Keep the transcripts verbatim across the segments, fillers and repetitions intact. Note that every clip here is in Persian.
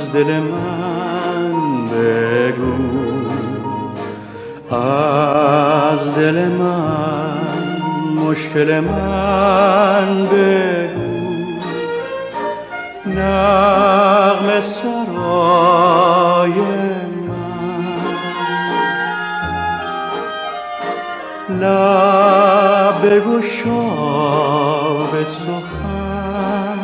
دل من بگو، از دل من مشکل من بگو. نغمه سرای من، لب بگشا به سخن.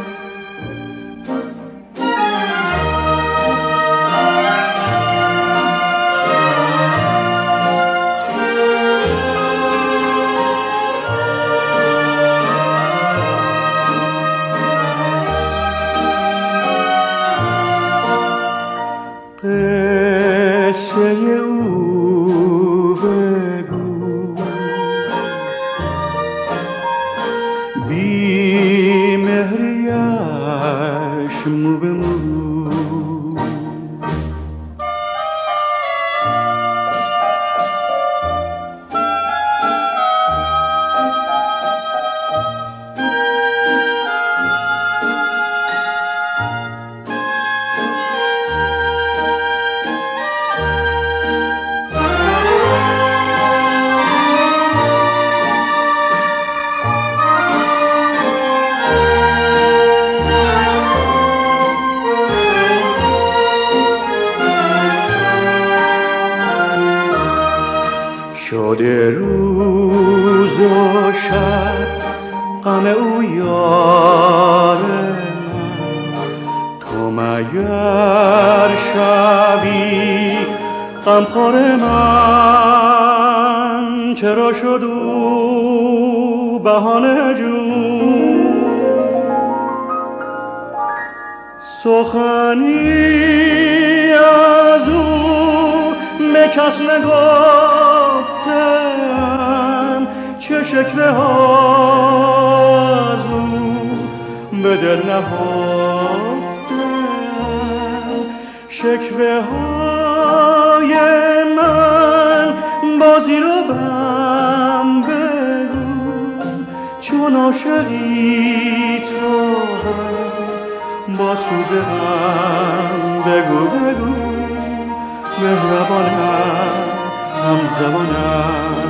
قصه او بگو، بی مهریش مو به مو. شده روز و شب غم او یار من، تو مگر شبی غمخوار من؟ چرا شد او بهانه جون؟ سخنی از او به کس نگفتم، چه شکوه ها از او به دل نهفتم. شکوه های من با زیر و بم بگو، چون عاشقی تو با سوز غم بگو بگو. مهربانم، همزبانم،